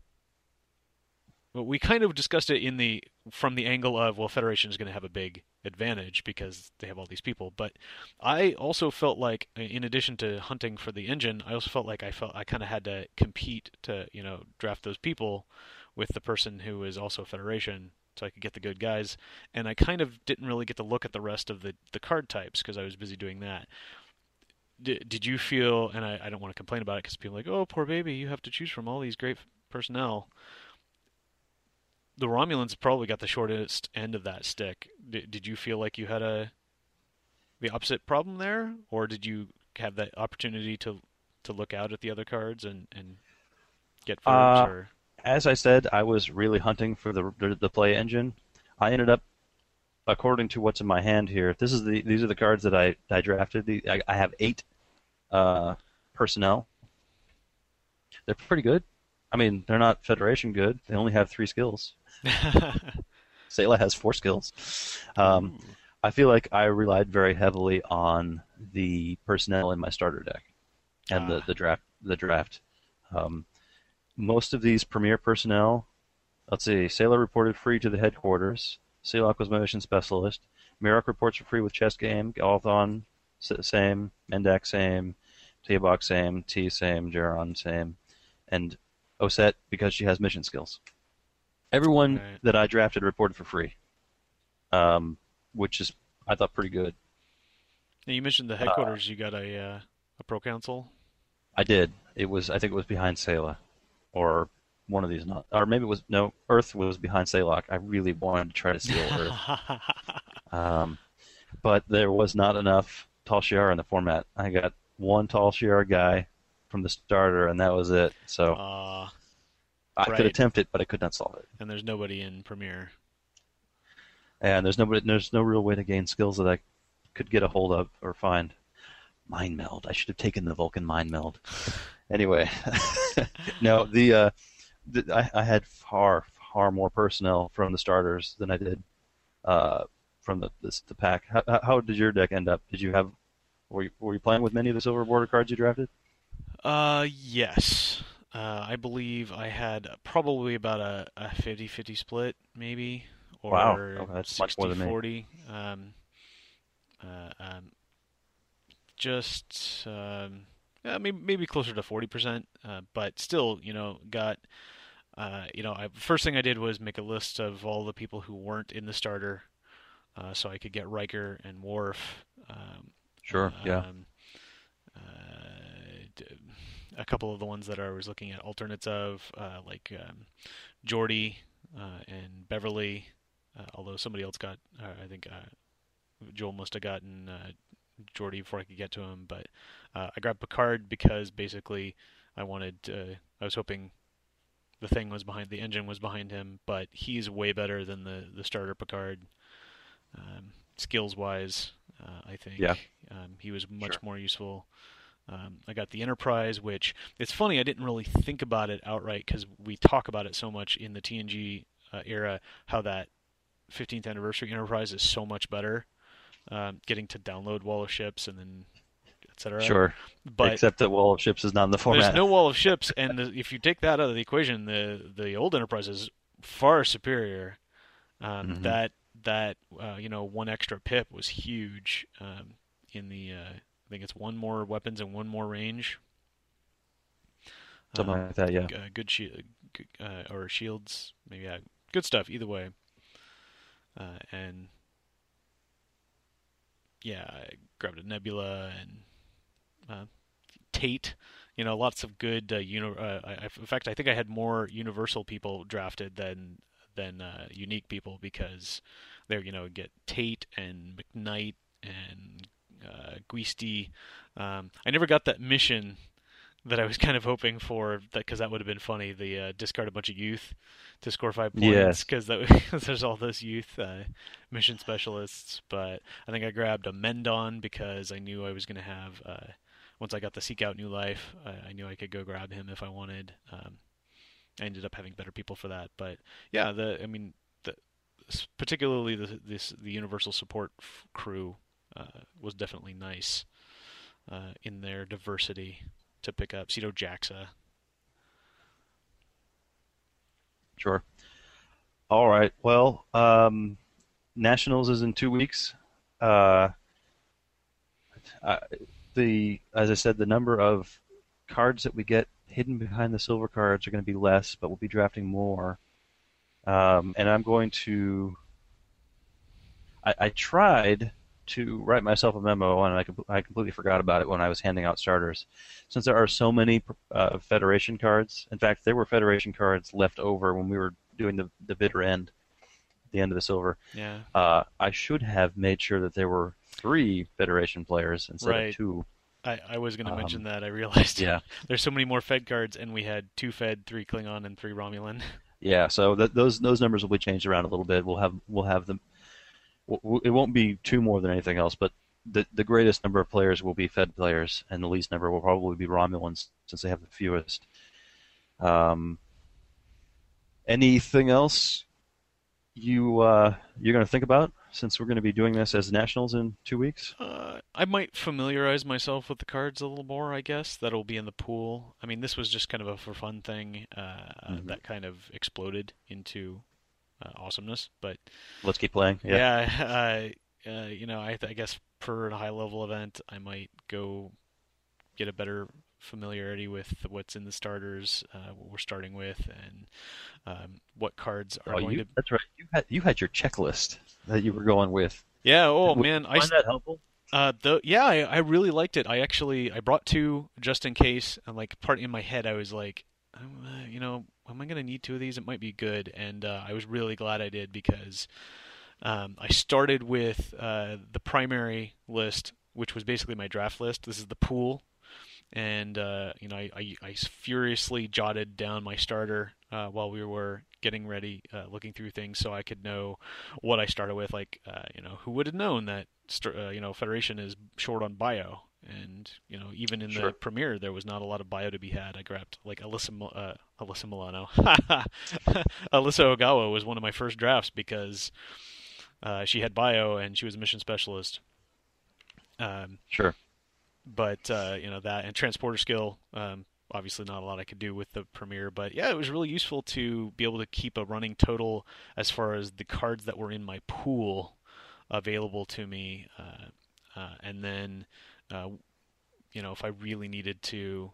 well, we kind of discussed it in the from the angle of, well, Federation is going to have a big advantage because they have all these people. But I also felt like, in addition to hunting for the engine, I also felt like I felt I kind of had to compete to, you know, draft those people with the person who is also Federation, so I could get the good guys. And I kind of didn't really get to look at the rest of the, the card types because I was busy doing that. Did, did you feel, and I, I don't want to complain about it because people are like, oh, poor baby, you have to choose from all these great personnel. The Romulans probably got the shortest end of that stick. Did, did you feel like you had a the opposite problem there, or did you have that opportunity to to look out at the other cards and, and get verbs? Uh, or as I said, I was really hunting for the the, the play engine. I ended up, according to what's in my hand here, this is the these are the cards that I I drafted. The, I, I have eight uh, personnel. They're pretty good. I mean, they're not Federation good. They only have three skills. Sayla has four skills. Um, I feel like I relied very heavily on the personnel in my starter deck and Ah. the, the draft. The draft. Um, most of these premier personnel, let's see, Sayla reported free to the headquarters. Sealok was my mission specialist. Mirok reports for free with chess game. Galthon, same. Mendak, same. Tabok, same. T, same. Geron, same. And Osset, because she has mission skills. Everyone Right. that I drafted reported for free, um, which is, I thought, pretty good. Now, you mentioned the headquarters. you got a uh, a pro council. I did. It was, I think it was behind Sayla, or one of these not, or maybe it was, no, Earth was behind Saylock. I really wanted to try to steal Earth. Um, but there was not enough Tal Shiar in the format. I got one Tal Shiar guy from the starter, and that was it. So uh, I right. could attempt it, but I could not solve it. and there's nobody in Premiere. And there's nobody, there's no real way to gain skills that I could get a hold of or find. Mind meld. I should have taken the Vulcan mind meld. Anyway, no, the, uh, the I, I had far, far more personnel from the starters than I did uh, from the this, the pack. How, how did your deck end up? Did you have were you, were you playing with many of the silver border cards you drafted? Uh, yes. Uh, I believe I had probably about a, a fifty-fifty split, maybe, or Wow. Okay, that's much more than me. sixty forty. Um, uh, um, just um, yeah, maybe, maybe closer to forty percent, uh, but still, you know, got, uh, you know, I, first thing I did was make a list of all the people who weren't in the starter, uh, so I could get Riker and Worf. Um, Sure. Yeah. um, uh, d- a couple of the ones that I was looking at alternates of, uh, like um, Geordi uh, and Beverly, uh, although somebody else got, uh, I think uh, Joel must have gotten uh, Geordi before I could get to him, but uh, I grabbed Picard because basically I wanted, uh, I was hoping the thing was behind, the engine was behind him, but he's way better than the, the starter Picard, um, skills-wise, uh, I think. Yeah. Um, he was much Sure. more useful. Um, I got the Enterprise, which it's funny, I didn't really think about it outright because we talk about it so much in the T N G uh, era, how that fifteenth anniversary Enterprise is so much better, um, getting to download Wall of Ships and then et cetera. Sure. But Except that Wall of Ships is not in the format. there's no Wall of Ships, and the, if you take that out of the equation, the the old Enterprise is far superior. Um, Mhm. That that uh, you know, one extra pip was huge um, in the. Uh, I think it's one more weapons and one more range. Something Um, like that. Yeah. uh, good shield uh, or shields, maybe. Yeah, good stuff either way. Uh, and yeah, I grabbed a Nebula and uh, Tate. You know, lots of good. Uh, uni- uh, I, in fact, I think I had more Universal people drafted than than uh, unique people because they're, you know, get Tate and McKnight and uh, Guisti. Um, I never got that mission that I was kind of hoping for, because that, that would have been funny. The uh, discard a bunch of youth to score five points, Yes. because there's all those youth uh, mission specialists. But I think I grabbed a Mendon because I knew I was going to have. Uh, once I got the Seek Out New Life, I, I knew I could go grab him if I wanted. Um, I ended up having better people for that. But yeah, the I mean, the, particularly the this the Universal support f- crew uh, was definitely nice uh, in their diversity to pick up. Cedo Jaxa. Sure. All right. Well, um, Nationals is in two weeks. Uh, uh, the as I said, the number of cards that we get hidden behind the silver cards are going to be less, but we'll be drafting more. Um, and I'm going to. I, I tried to write myself a memo, and I, com- I completely forgot about it when I was handing out starters. Since there are so many uh, Federation cards, in fact, there were Federation cards left over when we were doing the, the bitter end, the end of the silver. Yeah. Uh, I should have made sure that there were three Federation players instead Right. of two. I, I was going to Um, mention that. I realized yeah. there's so many more Fed cards, and we had two Fed, three Klingon, and three Romulan. Yeah, so th- those those numbers will be changed around a little bit. We'll have we'll have them. W- it won't be two more than anything else, but the the greatest number of players will be Fed players, and the least number will probably be Romulans since they have the fewest. Um, anything else you uh, you're going to think about since we're going to be doing this as nationals in two weeks? Uh, I might familiarize myself with the cards a little more, I guess. That'll be in the pool. I mean, this was just kind of a for fun thing uh, mm-hmm. that kind of exploded into uh, awesomeness. But let's keep playing. Yeah, yeah uh, uh, you know, I, I guess for a high-level event, I might go get a better familiarity with what's in the starters, uh, what we're starting with, and um, what cards are oh, going you, to. That's right. You had you had your checklist that you were going with. Yeah. Oh Would man, you find I that helpful. Uh, the yeah, I, I really liked it. I actually I brought two just in case. And like part in my head, I was like, uh, you know, am I gonna need two of these? It might be good. And uh, I was really glad I did because um, I started with uh, the primary list, which was basically my draft list. This is the pool. And uh, you know, I, I, I furiously jotted down my starter uh, while we were getting ready, uh, looking through things, so I could know what I started with. Like, uh, you know, who would have known that uh, you know Federation is short on bio, and you know, even in sure. the premiere, there was not a lot of bio to be had. I grabbed like Alyssa uh, Alyssa Milano, Alyssa Ogawa was one of my first drafts because uh, she had bio and she was a mission specialist. Um, sure. But, uh, you know, that and transporter skill, um, obviously not a lot I could do with the premiere. But, yeah, it was really useful to be able to keep a running total as far as the cards that were in my pool available to me. Uh, uh, and then, uh, you know, if I really needed to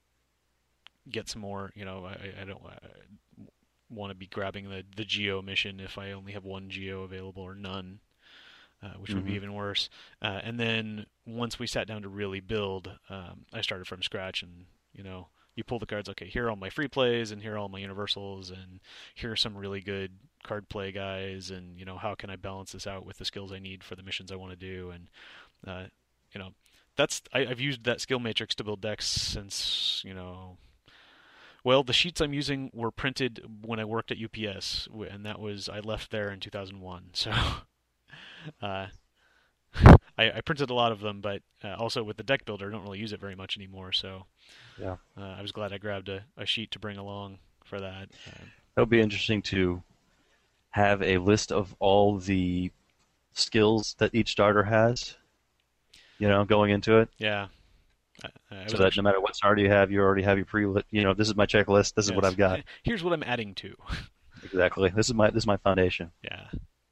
get some more, you know, I, I don't uh, want to be grabbing the, the Geo mission if I only have one Geo available or none. Uh, which mm-hmm. would be even worse. Uh, and then once we sat down to really build, um, I started from scratch. And you know, you pull the cards. Okay, here are all my free plays, and here are all my universals, and here are some really good card play guys. And you know, how can I balance this out with the skills I need for the missions I want to do? And uh, you know, that's I, I've used that skill matrix to build decks since you know. Well, the sheets I'm using were printed when I worked at U P S, and that was I left there in two thousand one. So. Uh, I, I printed a lot of them, but uh, also with the deck builder, I don't really use it very much anymore. So, yeah, uh, I was glad I grabbed a, a sheet to bring along for that. Uh, It'll be interesting to have a list of all the skills that each starter has. You know, going into it. Yeah. Uh, so that actually... no matter what starter you have, you already have your pre. You know, this is my checklist. This is yes. what I've got. Here's what I'm adding to. Exactly. This is my this is my foundation. Yeah.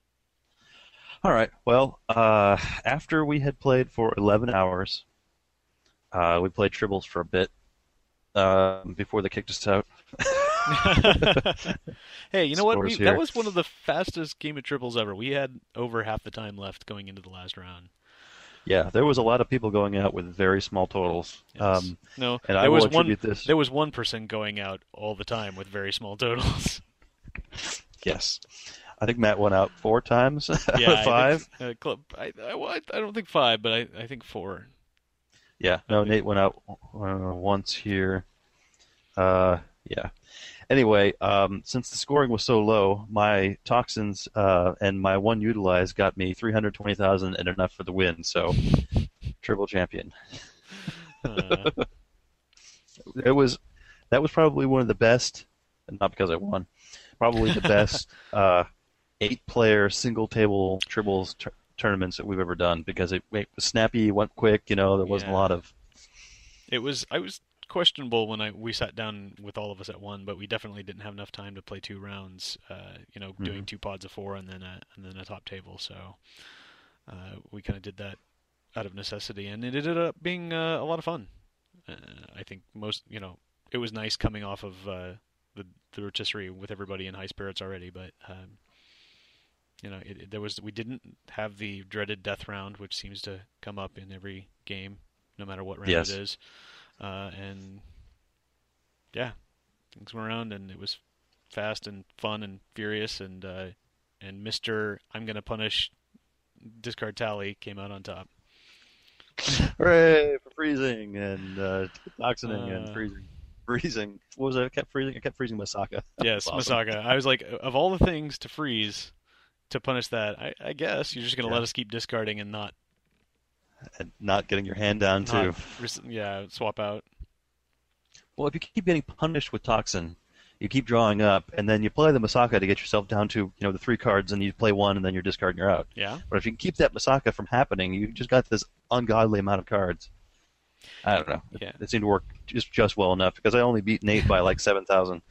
All right. Well, uh, after we had played for eleven hours, uh, we played Tribbles for a bit uh, before they kicked us out. Hey, you know what? We, that was one of the fastest game of Tribbles ever. We had over half the time left going into the last round. Yeah, there was a lot of people going out with very small totals. Yes. Um, no, and there I was will one. This. There was one person going out all the time with very small totals. Yes. I think Matt went out four times out yeah, of five. I, think, uh, club, I, I, I don't think five, but I, I think four. Yeah, no, Nate went out uh, once here. Uh, yeah. Anyway, um, since the scoring was so low, my toxins uh, and my one utilized got me three hundred twenty thousand and enough for the win. So, triple champion. Uh. It was that was probably one of the best, not because I won, probably the best. uh, eight-player single-table Tribbles t- tournaments that we've ever done because it, it was snappy, went quick. You know, there wasn't yeah. a lot of. It was. I was questionable when I we sat down with all of us at one, but we definitely didn't have enough time to play two rounds. Uh, you know, mm-hmm. doing two pods of four and then a and then a top table. So uh, we kind of did that out of necessity, and it ended up being uh, a lot of fun. Uh, I think most. You know, it was nice coming off of uh, the the rotisserie with everybody in high spirits already, but. Um, You know, it, it, there was we didn't have the dreaded death round, which seems to come up in every game, no matter what round yes. it is. Uh, and yeah, things went around, and it was fast and fun and furious. And uh, and Mister I'm gonna punish discard tally came out on top. Hooray for freezing and uh, toxining uh, and freezing. Freezing. What was it? I kept freezing. I kept freezing Masaka. Yes, awesome. Masaka. I was like, of all the things to freeze. To punish that, I, I guess you're just going to yeah. let us keep discarding and not, and not getting your hand down not, too. Yeah, swap out. Well, if you keep getting punished with Toxin, you keep drawing up, and then you play the Masaka to get yourself down to, you know, the three cards, and you play one, and then you're discarding, you're out. Yeah. But if you can keep that Masaka from happening, you just got this ungodly amount of cards. I don't know. Yeah. It, it seemed to work just just well enough because I only beat Nate by like seven thousand.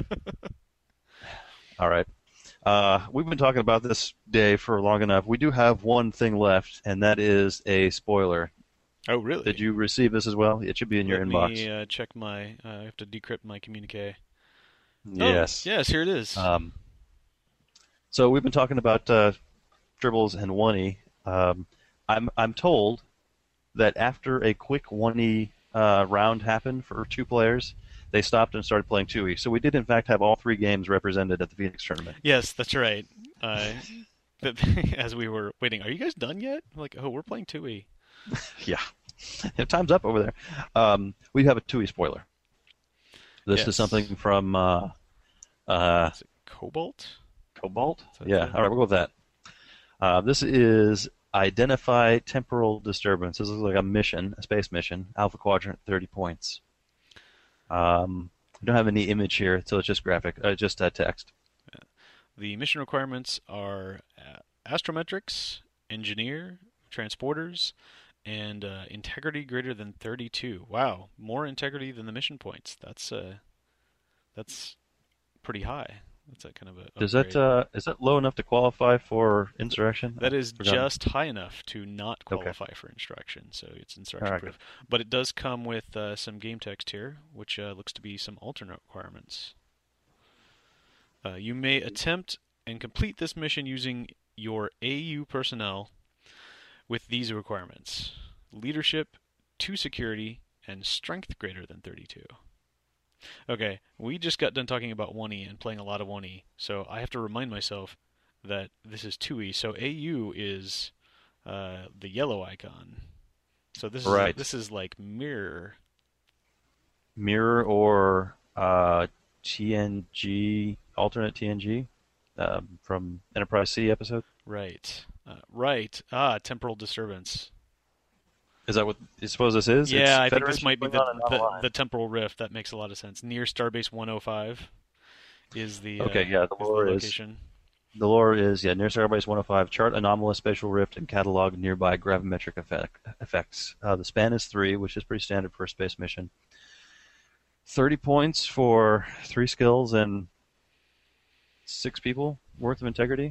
All right. Uh, we've been talking about this day for long enough. We do have one thing left, and that is a spoiler. Oh, really? Did you receive this as well? It should be in your Let inbox. me uh, check my. Uh, I have to decrypt my communique. Yes. Oh, yes, here it is. Um, so we've been talking about uh, dribbles and one E. Um, I'm I'm told that after a quick one E uh, round happened for two players, they stopped and started playing two E. So we did in fact have all three games represented at the Phoenix tournament. Yes, that's right. Uh, that, as we were waiting, are you guys done yet? Like, oh, we're playing two E. Yeah. Time's up over there. Um, we have a two E spoiler. This Yes. is something from uh, uh, Is it Cobalt? Cobalt? that Yeah, it? all right, we'll go with that. Uh, this is Identify Temporal Disturbance. This is like a mission, a space mission, Alpha Quadrant, thirty points. Um, we don't have any image here, so it's just graphic, uh, just uh, text. The mission requirements are uh, astrometrics, engineer, transporters, and uh, integrity greater than thirty-two. Wow, more integrity than the mission points. That's uh, that's pretty high. That's a kind of a. Is that upgrade. uh, is that low enough to qualify for insurrection? That is Forgotten. just high enough to not Okay. qualify for instruction, so it's instruction All right, proof. But it does come with uh, some game text here, which uh, looks to be some alternate requirements. Uh, you may attempt and complete this mission using your A U personnel with these requirements: leadership, two security, and strength greater than thirty-two. Okay, we just got done talking about one E and playing a lot of one E, so I have to remind myself that this is two E. So A U is uh, the yellow icon. So this Right. is this is like mirror. Mirror or uh, T N G, alternate T N G um, from Enterprise C episode. Right. Uh, right. Ah, temporal disturbance. Is that what you suppose this is? Yeah, It's I think this Federation might be Klingon the, and not the, aligned. the temporal rift. That makes a lot of sense. Near Starbase one oh five is the uh, Okay, yeah, the is lore is- location. The lore is, yeah, near Starbase one oh five, chart anomalous spatial rift and catalog nearby gravimetric effect, effects. Uh, the span is three, which is pretty standard for a space mission. thirty points for three skills and six people worth of integrity.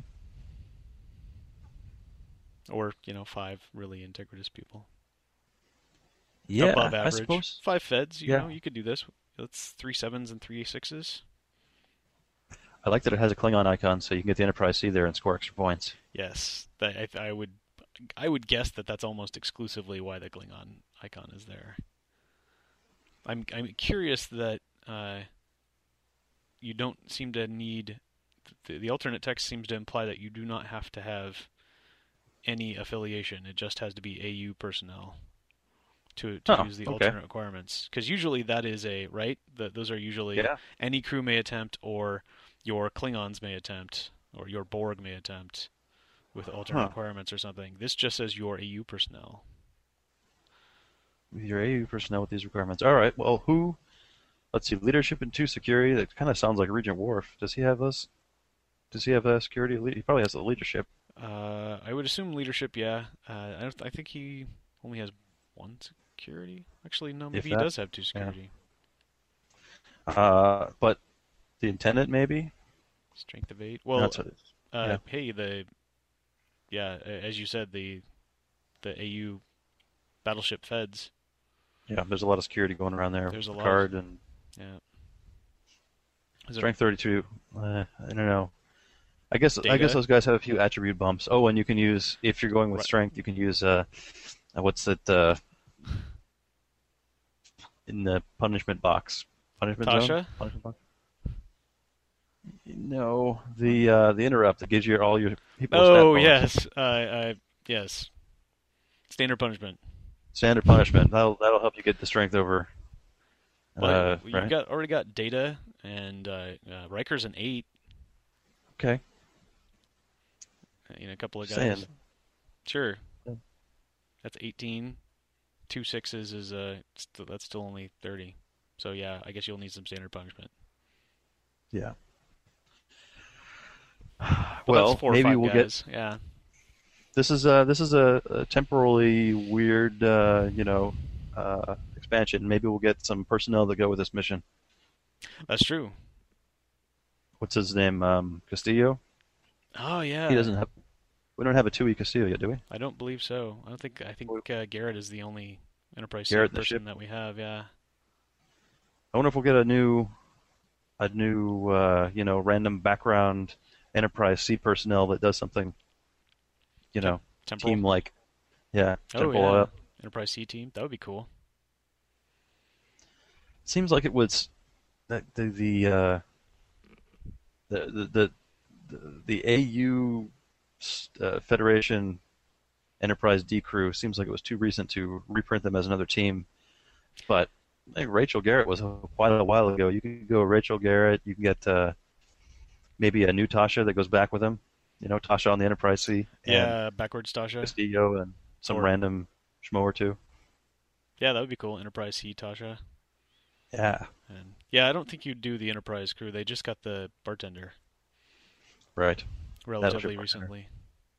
Or, you know, five really integritous people. Yeah, Above I average. suppose. Five feds, you Yeah. know, you could do this. That's three sevens and three sixes. I like that it has a Klingon icon, so you can get the Enterprise C there and score extra points. Yes, that, I, I would, I would guess that that's almost exclusively why the Klingon icon is there. I'm, I'm curious that uh, you don't seem to need. The, the alternate text seems to imply that you do not have to have any affiliation. It just has to be A U personnel to to Oh, use the okay. alternate requirements. Because usually that is a right. The, those are usually Yeah. any crew may attempt, or your Klingons may attempt, or your Borg may attempt with alternate Huh. requirements or something. This just says your A U personnel. With your A U personnel with these requirements. All right, well, who? Let's see, leadership and two security. That kind of sounds like Regent Worf. Does he have those? Does he have a security? He probably has the leadership. Uh, I would assume leadership. Yeah. Uh, I don't. I think he only has one security. Actually, no. Maybe he that. does have two security. Uh, but the intendant, maybe? Strength of eight. Well, That's what it is. uh, yeah. hey, the yeah, a- as you said, the the A U battleship feds. Yeah, there's a lot of security going around there. There's a lot Picard and Yeah. Is it- Strength thirty-two. Uh, I don't know. I guess I Data? guess those guys have a few attribute bumps. Oh, and you can use, if you're going with Right. strength, you can use uh, uh, what's it uh, in the punishment box? Punishment zone? Tasha? Punishment box? No, the uh, the interrupt that gives you all your people. stat Oh bonus. yes, uh, uh, yes. Standard punishment. Standard punishment. That'll that'll help you get the strength over. But Uh, you right? got already got Data and uh, uh, Riker's an eight. Okay. uh, You know, a couple of Just guys. saying. Sure. Yeah. That's eighteen. Two sixes is uh, st- that's still only thirty. So yeah, I guess you'll need some standard punishment. Yeah. But well, that's four or maybe five we'll guys. get. Yeah. This is a this is a, a temporally weird, uh, you know, uh, expansion. Maybe we'll get some personnel that go with this mission. That's true. What's his name? Um, Castillo. Oh yeah. He doesn't have. We don't have a two E Castillo yet, do we? I don't believe so. I don't think. I think uh, Garrett is the only Enterprise Garrett C the person ship? that we have. Yeah. I wonder if we'll get a new, a new, uh, you know, random background Enterprise C personnel that does something, you know, Temporal. team like, yeah, Oh temporal yeah. up. Enterprise C team. That would be cool. Seems like it was the the the uh, the, the the the A U uh, Federation Enterprise D crew seems like it was too recent to reprint them as another team. But I think Rachel Garrett was quite a while ago. You could go Rachel Garrett. You can get uh, maybe a new Tasha that goes back with him. You know, Tasha on the Enterprise C. And Yeah, backwards Tasha. Castillo and some Or- random schmo or two. Yeah, that would be cool. Enterprise C Tasha. Yeah. And yeah, I don't think you'd do the Enterprise crew. They just got the bartender Right. relatively bartender. recently.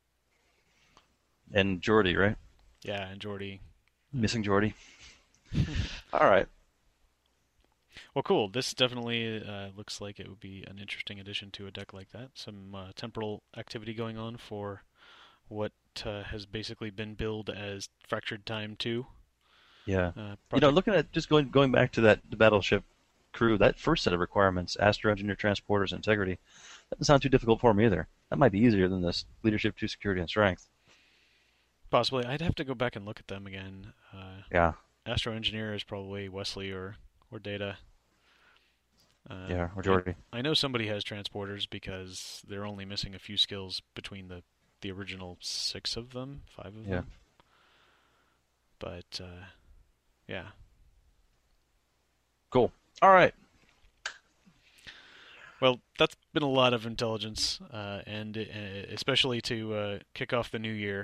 And Geordi, right? Yeah, and Geordi. Missing Geordi. All right. Well, cool. This definitely uh, looks like it would be an interesting addition to a deck like that. Some uh, temporal activity going on for what uh, has basically been billed as Fractured Time two. Yeah. Uh, You know, project- looking at just going going back to that the battleship crew, that first set of requirements, astro engineer, transporters, integrity, that doesn't sound too difficult for me either. That might be easier than this leadership, two security, and strength. Possibly. I'd have to go back and look at them again. Uh, Yeah. Astro Engineer is probably Wesley or, or Data. Uh, Yeah, or Geordi. I, I know somebody has transporters because they're only missing a few skills between the, the original six of them, five of Yeah. them. But, uh, yeah. Cool. All right. Well, that's been a lot of intelligence, uh, and uh, especially to uh, kick off the new year.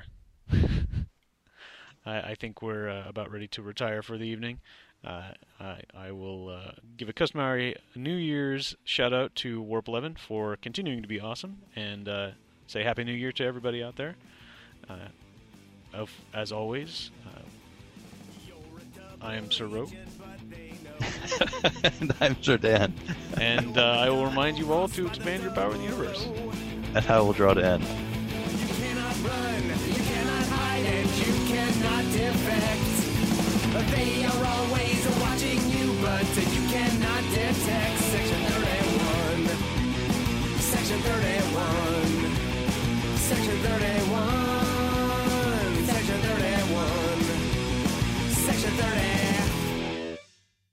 I, I think we're uh, about ready to retire for the evening. Uh, I, I will uh, give a customary New Year's shout out to Warp eleven for continuing to be awesome, and uh, say Happy New Year to everybody out there. Uh, of, as always, uh, I am Sir Rogue. And I'm Sir Dan. And uh, I will remind you all to expand your power in the universe. And how we'll draw to end. You cannot run, you cannot hide, and you cannot defect. They are always watching you, but you cannot detect.